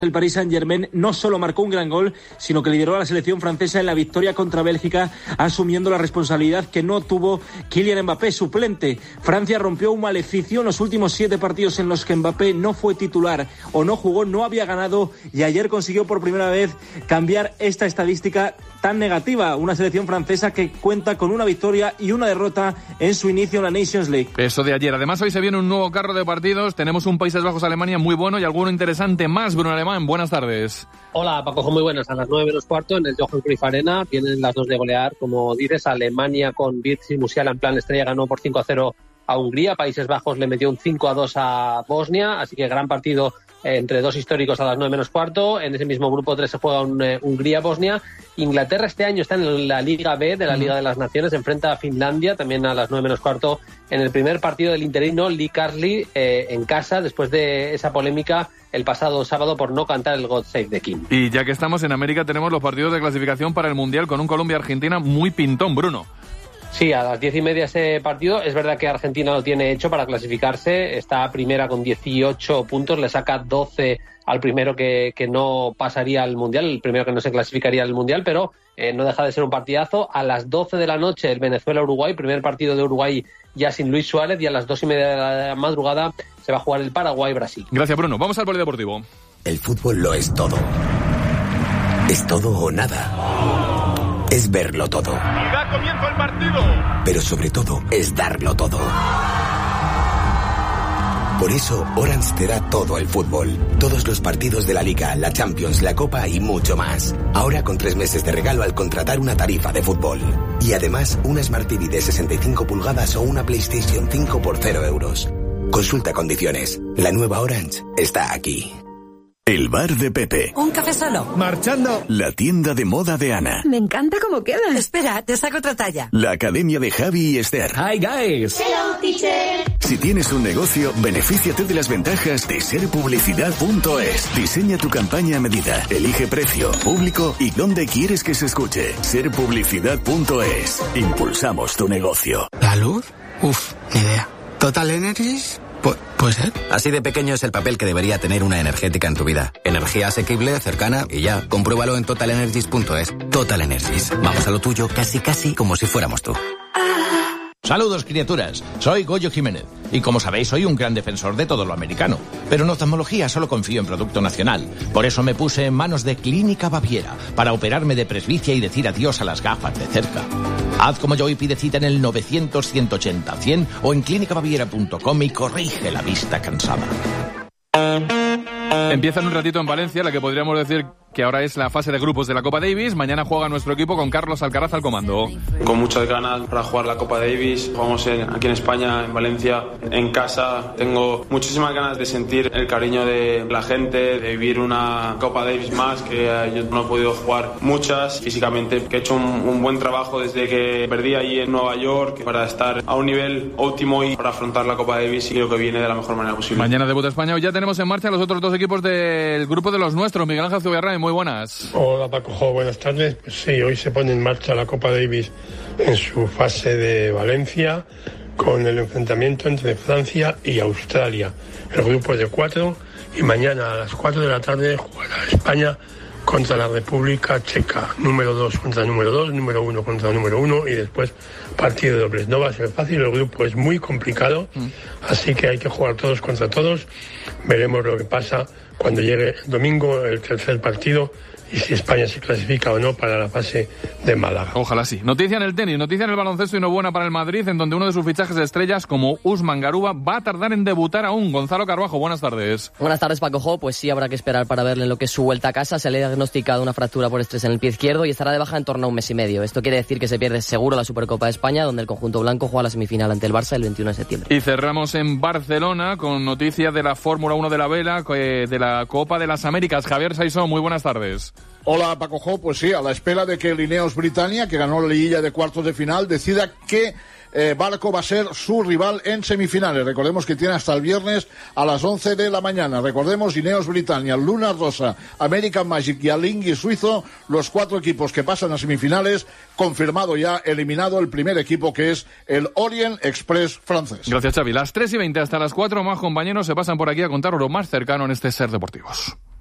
El Paris Saint-Germain no solo marcó un gran gol, sino que lideró a la selección francesa en la victoria contra Bélgica, asumiendo la responsabilidad que no tuvo Kylian Mbappé, suplente. Francia rompió un maleficio. En los últimos 7 partidos en los que Mbappé no fue titular o no jugó, no había ganado, y ayer consiguió por primera vez cambiar esta estadística tan negativa. Una selección francesa que cuenta con una victoria y una derrota en su inicio en la Nations League. Eso de ayer. Además, hoy se viene un nuevo carro de partidos. Tenemos un Países Bajos-Alemania muy bueno y alguno interesante más. Bruno Alemán, buenas tardes. Hola, Paco, muy buenas. A las 9:15 en el Johan Cruyff Arena vienen las dos de golear. Como dices, Alemania con Wirtz y Musiala en plan estrella ganó por 5-0 a Hungría. Países Bajos le metió un 5-2 a Bosnia, así que gran partido entre dos históricos a las 9:15. En ese mismo grupo 3 se juega un Hungría-Bosnia. Inglaterra este año está en la Liga B de la Liga de las Naciones, enfrenta a Finlandia también a las 9:15 en el primer partido del interino Lee Carsley en casa, después de esa polémica el pasado sábado por no cantar el God Save the King. Y ya que estamos en América, tenemos los partidos de clasificación para el Mundial con un Colombia-Argentina muy pintón, Bruno. Sí, a las 10:30 ese partido. Es verdad que Argentina lo tiene hecho para clasificarse. Está primera con 18 puntos, le saca 12 al primero que no pasaría al Mundial, el primero que no se clasificaría al Mundial, pero no deja de ser un partidazo. A las 12 de la noche el Venezuela-Uruguay, primer partido de Uruguay ya sin Luis Suárez, y a las 2:30 de la madrugada se va a jugar el Paraguay-Brasil. Gracias, Bruno. Vamos al polideportivo. El fútbol lo es todo. Es todo o nada. Es verlo todo. Y da comienzo el partido. Pero sobre todo es darlo todo. Por eso Orange te da todo el fútbol. Todos los partidos de la Liga, la Champions, la Copa y mucho más. Ahora con 3 meses de regalo al contratar una tarifa de fútbol. Y además una Smart TV de 65 pulgadas o una PlayStation 5 por 0 euros. Consulta condiciones. La nueva Orange está aquí. El bar de Pepe. Un café solo. Marchando. La tienda de moda de Ana. Me encanta cómo queda. Espera, te saco otra talla. La academia de Javi y Esther. Hi guys. Hello teacher. Si tienes un negocio, benefíciate de las ventajas de serpublicidad.es. Diseña tu campaña a medida. Elige precio, público y dónde quieres que se escuche. Serpublicidad.es. Impulsamos tu negocio. ¿La luz? Uf, ni idea. ¿Total Energies? ¿Puede ser? Así de pequeño es el papel que debería tener una energética en tu vida. Energía asequible, cercana y ya. Compruébalo en totalenergies.es. Total Energies. Vamos a lo tuyo casi como si fuéramos tú. Saludos, criaturas. Soy Goyo Jiménez. Y como sabéis, soy un gran defensor de todo lo americano. Pero en oftalmología solo confío en producto nacional. Por eso me puse en manos de Clínica Baviera para operarme de presbicia y decir adiós a las gafas de cerca. Haz como yo y pide cita en el 900-180-100 o en clínicabaviera.com y corrige la vista cansada. Empieza en un ratito en Valencia, la que podríamos decir que ahora es la fase de grupos de la Copa Davis. Mañana juega nuestro equipo con Carlos Alcaraz al comando. Con muchas ganas para jugar la Copa Davis. Jugamos aquí en España, en Valencia, en casa. Tengo muchísimas ganas de sentir el cariño de la gente, de vivir una Copa Davis más, que yo no he podido jugar muchas físicamente. Que he hecho un buen trabajo desde que perdí allí en Nueva York para estar a un nivel óptimo y para afrontar la Copa Davis, y creo que viene de la mejor manera posible. Mañana debuta España. Hoy ya tenemos en marcha los otros 2 equipos del grupo de los nuestros. Miguel Ángel Zubiarray, muy buenas. Hola Paco, buenas tardes. Pues sí, hoy se pone en marcha la Copa Davis en su fase de Valencia, con el enfrentamiento entre Francia y Australia. El grupo es de 4 y mañana a las 4 de la tarde jugará España contra la República Checa. Número 2 contra número 2, número 1 contra número 1 y después partido de dobles. No va a ser fácil, el grupo es muy complicado, así que hay que jugar todos contra todos. Veremos lo que pasa cuando llegue el domingo el tercer partido y si España se clasifica o no para la fase de Málaga. Ojalá sí. Noticia en el tenis, noticia en el baloncesto y no buena para el Madrid, en donde uno de sus fichajes de estrellas, como Usman Garuba, va a tardar en debutar aún. Gonzalo Carbajo, buenas tardes. Buenas tardes, Paco. Pues sí, habrá que esperar para verle lo que es su vuelta a casa. Se le ha diagnosticado una fractura por estrés en el pie izquierdo y estará de baja en torno a 1 mes y medio. Esto quiere decir que se pierde seguro la Supercopa de España, donde el conjunto blanco juega la semifinal ante el Barça el 21 de septiembre. Y cerramos en Barcelona con noticias de la Fórmula 1 de la vela, de la Copa de las Américas. Javier Saizó, muy buenas tardes. Hola Paco Jo, pues sí, a la espera de que el Ineos Britannia, que ganó la liguilla de cuartos de final, decida qué barco va a ser su rival en semifinales. Recordemos que tiene hasta el viernes a las 11 de la mañana. Recordemos, Ineos Britannia, Luna Rossa, American Magic y Alinghi Suizo, los 4 equipos que pasan a semifinales. Confirmado ya, eliminado el primer equipo, que es el Orient Express francés. Gracias, Xavi. Las 3:20 hasta las 4, más compañeros se pasan por aquí a contar lo más cercano en este Ser Deportivos.